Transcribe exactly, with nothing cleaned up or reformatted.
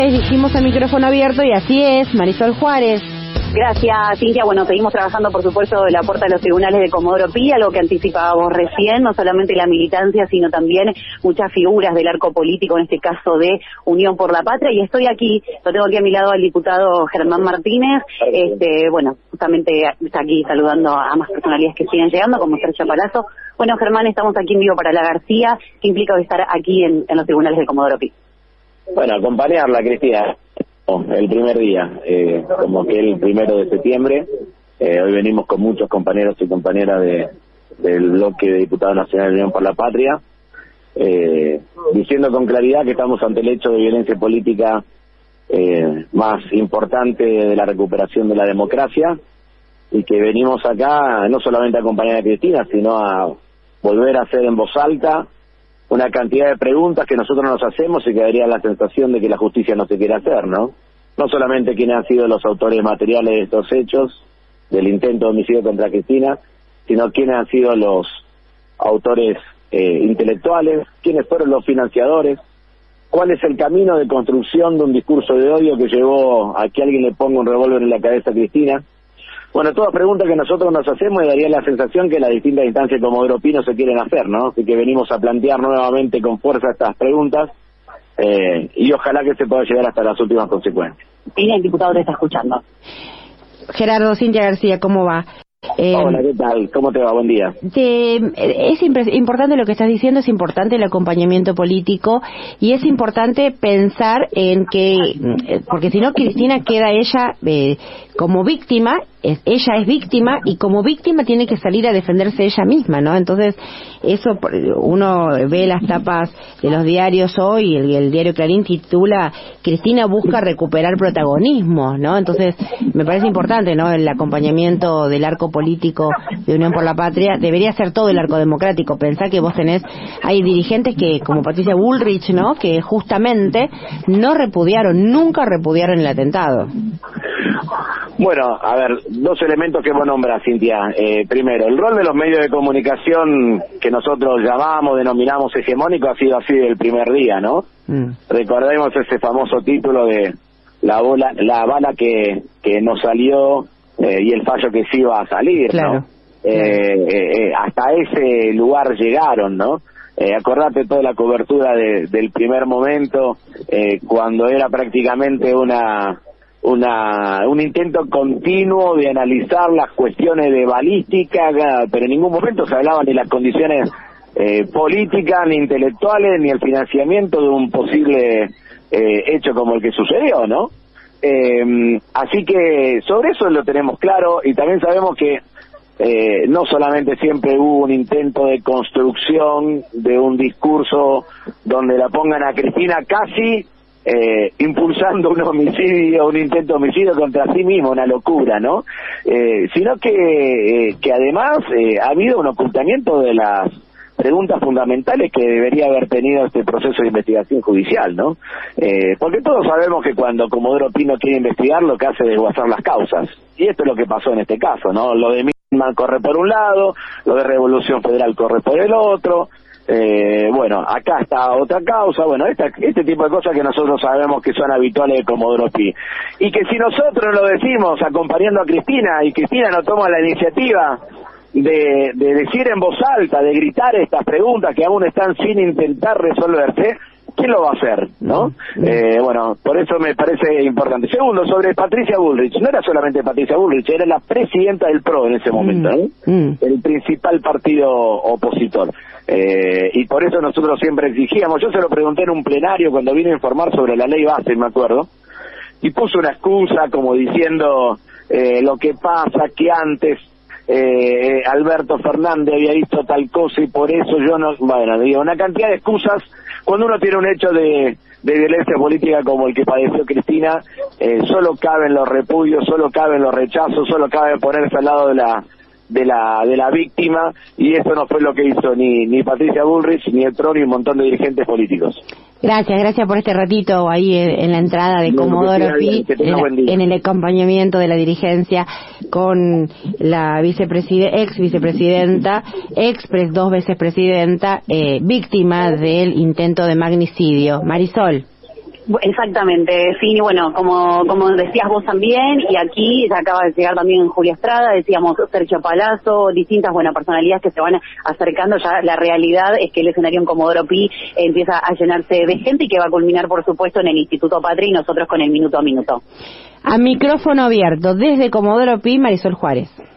Dijimos a micrófono abierto y así es, Marisol Juárez. Gracias, Cintia. Bueno, seguimos trabajando, por supuesto, de la puerta de los tribunales de Comodoro Pi, algo que anticipábamos recién, no solamente la militancia, sino también muchas figuras del arco político, en este caso de Unión por la Patria, y estoy aquí, lo tengo aquí a mi lado al diputado Germán Martínez, este, bueno, justamente está aquí saludando a más personalidades que siguen llegando, como Sergio Palazzo. Bueno, Germán, estamos aquí en vivo para La García. ¿Qué implica estar aquí en, en los tribunales de Comodoro Pi? Bueno, acompañarla, Cristina, el primer día, eh, como que el primero de septiembre. Eh, hoy venimos con muchos compañeros y compañeras de, del bloque de Diputados Nacionales de Unión por la Patria, eh, diciendo con claridad que estamos ante el hecho de violencia política eh, más importante de la recuperación de la democracia, y que venimos acá no solamente a acompañar a Cristina, sino a volver a hacer en voz alta una cantidad de preguntas que nosotros nos hacemos y que daría la sensación de que la justicia no se quiere hacer, ¿no? No solamente quiénes han sido los autores materiales de estos hechos, del intento de homicidio contra Cristina, sino quiénes han sido los autores eh, intelectuales, quiénes fueron los financiadores, cuál es el camino de construcción de un discurso de odio que llevó a que alguien le ponga un revólver en la cabeza a Cristina. Bueno, todas preguntas que nosotros nos hacemos y daría la sensación que las distintas instancias como Comodoro Pi no se quieren hacer, ¿no? Así que venimos a plantear nuevamente con fuerza estas preguntas eh, y ojalá que se pueda llegar hasta las últimas consecuencias. Y el diputado te está escuchando. Gerardo, Cintia García, ¿cómo va? Eh, Hola, ¿qué tal? ¿Cómo te va? Buen día. Te, es importante lo que estás diciendo, es importante el acompañamiento político y es importante pensar en que, porque si no Cristina queda ella eh, como víctima, es, ella es víctima y como víctima tiene que salir a defenderse ella misma, ¿no? Entonces, eso uno ve las tapas de los diarios hoy, el, el diario Clarín titula Cristina busca recuperar protagonismo, ¿no? Entonces, me parece importante, ¿no? El acompañamiento del arco político de Unión por la Patria debería ser todo el arco democrático. Pensar que vos tenés, hay dirigentes que, como Patricia Bullrich, ¿no? Que justamente no repudiaron, nunca repudiaron el atentado. Bueno, a ver, dos elementos que vos nombrás, Cintia. Eh, primero, el rol de los medios de comunicación que nosotros llamamos, denominamos hegemónico, ha sido así del primer día, ¿no? Mm. Recordemos ese famoso título de la bola, la bala que, que nos salió eh, y el fallo que sí iba a salir, claro. ¿No? Eh, eh, eh, hasta ese lugar llegaron, ¿no? Eh, acordate toda la cobertura de, del primer momento, eh, cuando era prácticamente una... una un intento continuo de analizar las cuestiones de balística, pero en ningún momento se hablaba ni las condiciones eh, políticas, ni intelectuales, ni el financiamiento de un posible eh, hecho como el que sucedió, ¿no? Eh, así que sobre eso lo tenemos claro, y también sabemos que eh, no solamente siempre hubo un intento de construcción de un discurso donde la pongan a Cristina casi Eh, impulsando un homicidio, un intento de homicidio contra sí mismo, una locura, ¿no? Eh, sino que, eh, que además eh, ha habido un ocultamiento de las preguntas fundamentales que debería haber tenido este proceso de investigación judicial, ¿no? Eh, porque todos sabemos que cuando Comodoro Pi no quiere investigar, lo que hace es desguazar las causas, y esto es lo que pasó en este caso, ¿no? Lo de Milman corre por un lado, lo de Revolución Federal corre por el otro. Eh, bueno, acá está otra causa, bueno, esta, este tipo de cosas que nosotros sabemos que son habituales de Comodoro Pi. Y que si nosotros lo decimos acompañando a Cristina, y Cristina no toma la iniciativa de, de decir en voz alta, de gritar estas preguntas que aún están sin intentar resolverse, ¿quién lo va a hacer, no? Eh, bueno, por eso me parece importante. Segundo, sobre Patricia Bullrich, no era solamente Patricia Bullrich, era la presidenta del P R O en ese momento, ¿no? Mm. El principal partido opositor. Eh, y por eso nosotros siempre exigíamos, yo se lo pregunté en un plenario cuando vine a informar sobre la ley base, me acuerdo, y puso una excusa como diciendo eh, lo que pasa que antes eh, Alberto Fernández había visto tal cosa y por eso yo no, bueno, digo, una cantidad de excusas. Cuando uno tiene un hecho de, de violencia política como el que padeció Cristina, eh, solo caben los repudios, solo caben los rechazos, solo cabe ponerse al lado de la de la de la víctima, y eso no fue lo que hizo ni ni Patricia Bullrich, ni el P R O, ni un montón de dirigentes políticos. Gracias, gracias por este ratito ahí en la entrada de Comodoro Pi, en, en el acompañamiento de la dirigencia con la vicepresidenta, ex vicepresidenta, ex dos veces presidenta, eh, víctima del intento de magnicidio. Marisol. Exactamente, sí, bueno, como como decías vos también, y aquí ya acaba de llegar también Julia Estrada, decíamos Sergio Palazzo, distintas buenas personalidades que se van acercando. Ya la realidad es que el escenario en Comodoro Pi empieza a llenarse de gente y que va a culminar, por supuesto, en el Instituto Patria y nosotros con el Minuto a Minuto. A micrófono abierto, desde Comodoro Pi, Marisol Juárez.